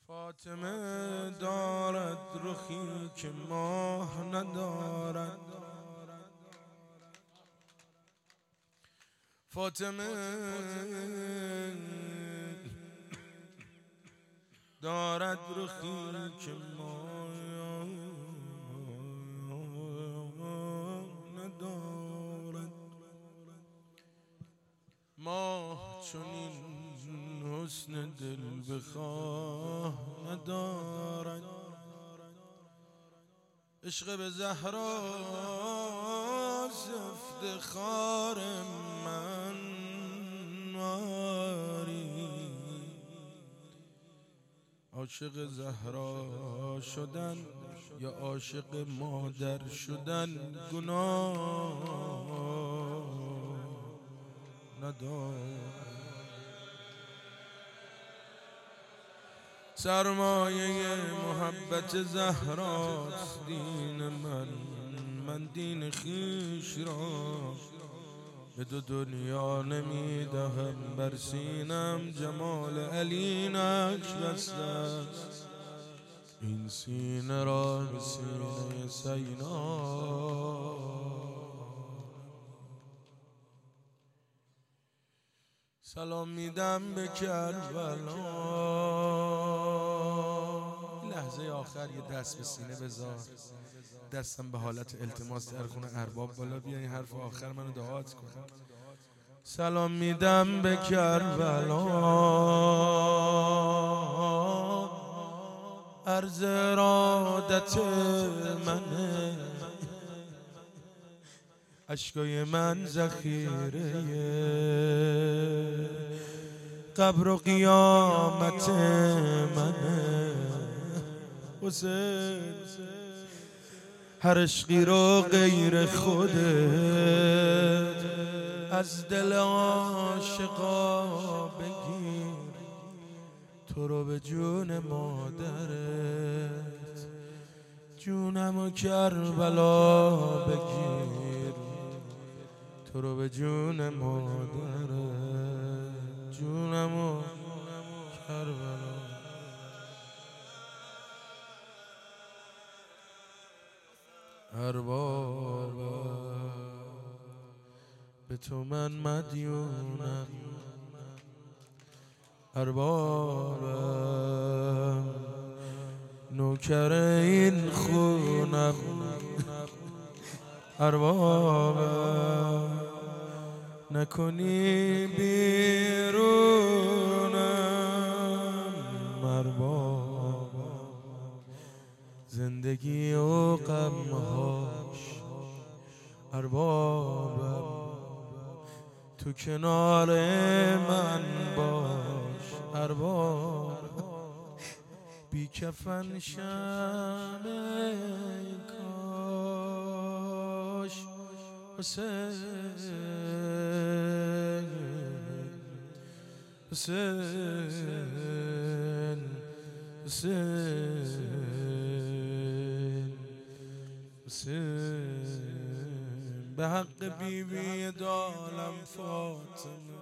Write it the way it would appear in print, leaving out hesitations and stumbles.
فاطمه دارد رخی که ماه ندارد. فاطمه دارد رخی که ماه ندارد. ماه چنین حسن دل بخواه ندارد. عشق به زهرا افتخار من واری. عاشق زهرا شدن یا عاشق مادر شدن گناه ندارد. سرمایه محبت زهراست دین من دین خویش را به دو دنیا نمیدهم. بر سینم جمال علی نقش بسته است، این سینه را به سینه سینا. سلام میدم به کربلا. لحظه آخر یه دست به سینه بذار، دستم به حالت التماس در خونه ارباب بالا بیا، این حرف آخر منو دعات کن. سلام میدم به کربلا، عرض ارادت منه. اشکای من ذخیره قبر و قیامت منه. حسین هر عشقی رو غیر خودت از دل عاشقا بگیر، تو رو به جون مادرت جونمو کربلا بگیر، تو رو به جون مادرت جونمو کربلا. اربابم به تو من مدیونم، اربابم نوکر این خونم، اربابم نکنی بیرونم، اربابم زندگی و غمهاش، اربابم تو کنار من باش، اربابم بی کفن شم کاش. حسین حسین حسین حسین به حق بیبی دالم فاطمه.